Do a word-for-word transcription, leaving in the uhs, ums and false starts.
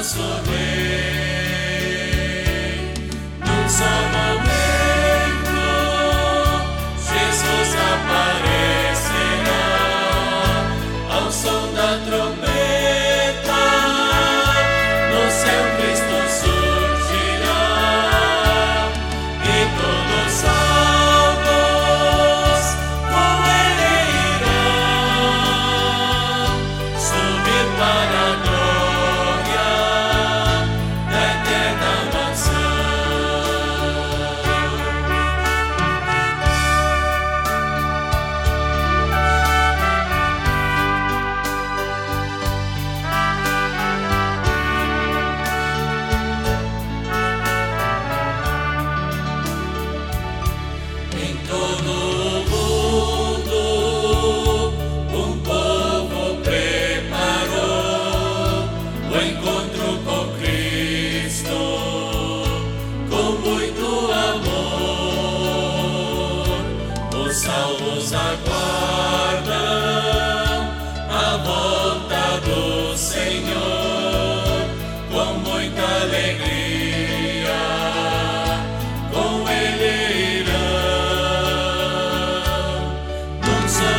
nosso Rei. Num só momento, Jesus aparecerá ao som da trombeta. No céu Cristo surgirá e todos salvos com Ele irão subir para a glória da eterna mansão. Em todo o mundo, um povo preparou o encontro com Cristo, com muito amor. Os salvos aguardam a volta do Senhor com muita alegria, com Ele irão. Num só